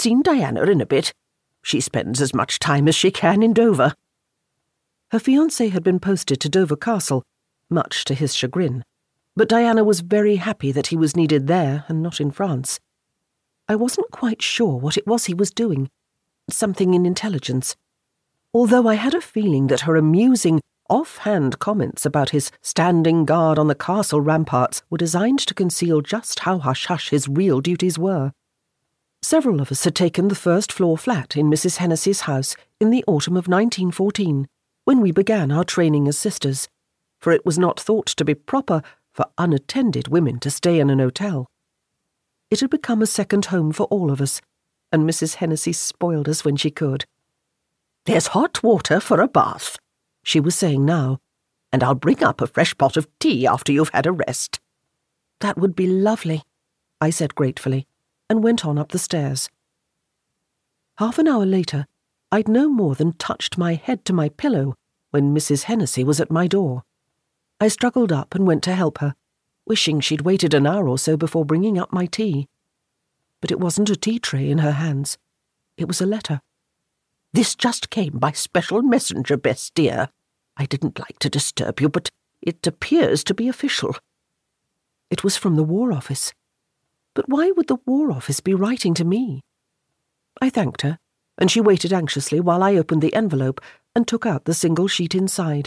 seen Diana in a bit. She spends as much time as she can in Dover." Her fiancé had been posted to Dover Castle, much to his chagrin, but Diana was very happy that he was needed there and not in France. I wasn't quite sure what it was he was doing, something in intelligence, although I had a feeling that her amusing, off-hand comments about his standing guard on the castle ramparts were designed to conceal just how hush-hush his real duties were. Several of us had taken the first-floor flat in Mrs. Hennessy's house in the autumn of 1914, when we began our training as sisters, for it was not thought to be proper for unattended women to stay in an hotel. It had become a second home for all of us, and Mrs. Hennessy spoiled us when she could. "There's hot water for a bath," she was saying now, "and I'll bring up a fresh pot of tea after you've had a rest." "That would be lovely," I said gratefully, and went on up the stairs. Half an hour later, I'd no more than touched my head to my pillow when Mrs. Hennessy was at my door. I struggled up and went to help her, wishing she'd waited an hour or so before bringing up my tea. But it wasn't a tea tray in her hands. It was a letter. "This just came by special messenger, Bess dear. I didn't like to disturb you, but it appears to be official." It was from the War Office. But why would the War Office be writing to me? I thanked her, and she waited anxiously while I opened the envelope and took out the single sheet inside.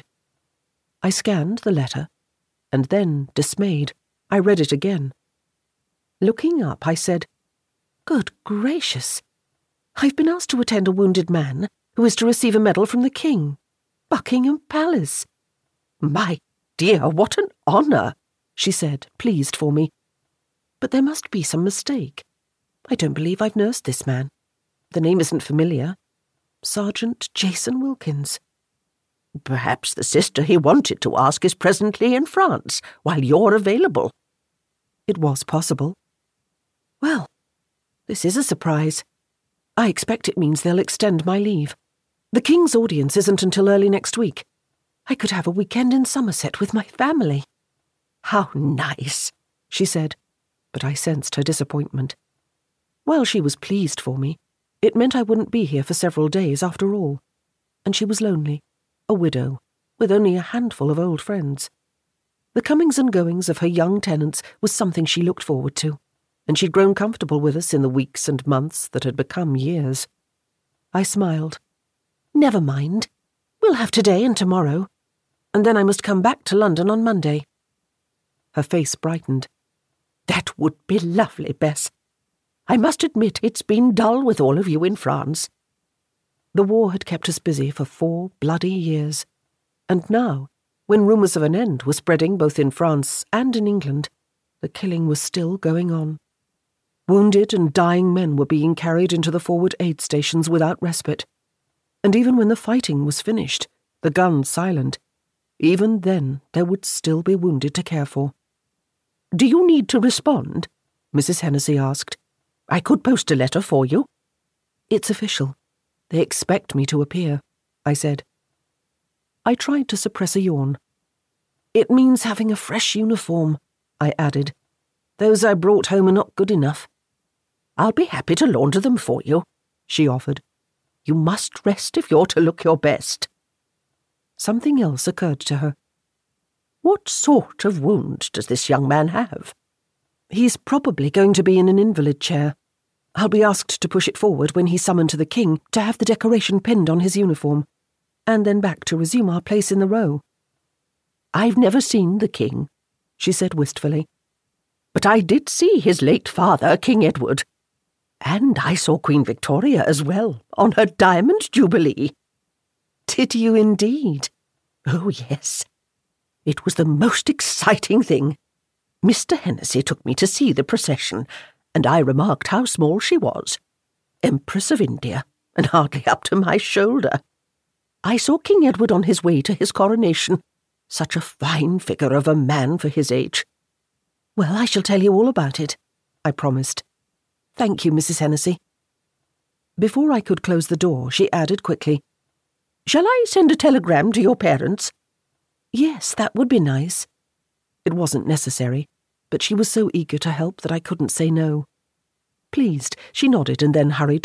I scanned the letter, and then, dismayed, I read it again. Looking up, I said, "Good gracious! I've been asked to attend a wounded man who is to receive a medal from the King. Buckingham Palace." "My dear, what an honour," she said, pleased for me. "But there must be some mistake. I don't believe I've nursed this man. The name isn't familiar. Sergeant Jason Wilkins." "Perhaps the sister he wanted to ask is presently in France, while you're available." It was possible. Well, this is a surprise. I expect it means they'll extend my leave. The King's audience isn't until early next week. I could have a weekend in Somerset with my family. "How nice," she said, but I sensed her disappointment. While she was pleased for me, it meant I wouldn't be here for several days after all. And she was lonely, a widow, with only a handful of old friends. The comings and goings of her young tenants was something she looked forward to, and she'd grown comfortable with us in the weeks and months that had become years. I smiled. "Never mind. We'll have today and tomorrow, and then I must come back to London on Monday." Her face brightened. "That would be lovely, Bess. I must admit it's been dull with all of you in France." The war had kept us busy for 4 bloody years, and now, when rumours of an end were spreading both in France and in England, the killing was still going on. Wounded and dying men were being carried into the forward aid stations without respite, and even when the fighting was finished, the guns silent, even then there would still be wounded to care for. "Do you need to respond?" Mrs. Hennessy asked. "I could post a letter for you." "It's official. They expect me to appear," I said. I tried to suppress a yawn. "It means having a fresh uniform," I added. "Those I brought home are not good enough." "I'll be happy to launder them for you," she offered. "You must rest if you're to look your best." Something else occurred to her. "What sort of wound does this young man have?" "He's probably going to be in an invalid chair. I'll be asked to push it forward when he's summoned to the King to have the decoration pinned on his uniform, and then back to resume our place in the row." "I've never seen the King," she said wistfully. "But I did see his late father, King Edward. And I saw Queen Victoria as well, on her Diamond Jubilee." "Did you indeed?" "Oh, yes. It was the most exciting thing. Mr. Hennessy took me to see the procession, and I remarked how small she was. Empress of India, and hardly up to my shoulder. I saw King Edward on his way to his coronation. Such a fine figure of a man for his age." "Well, I shall tell you all about it," I promised. "Thank you, Mrs. Hennessy." Before I could close the door, she added quickly, "Shall I send a telegram to your parents?" "Yes, that would be nice." It wasn't necessary, but she was so eager to help that I couldn't say no. Pleased, she nodded and then hurried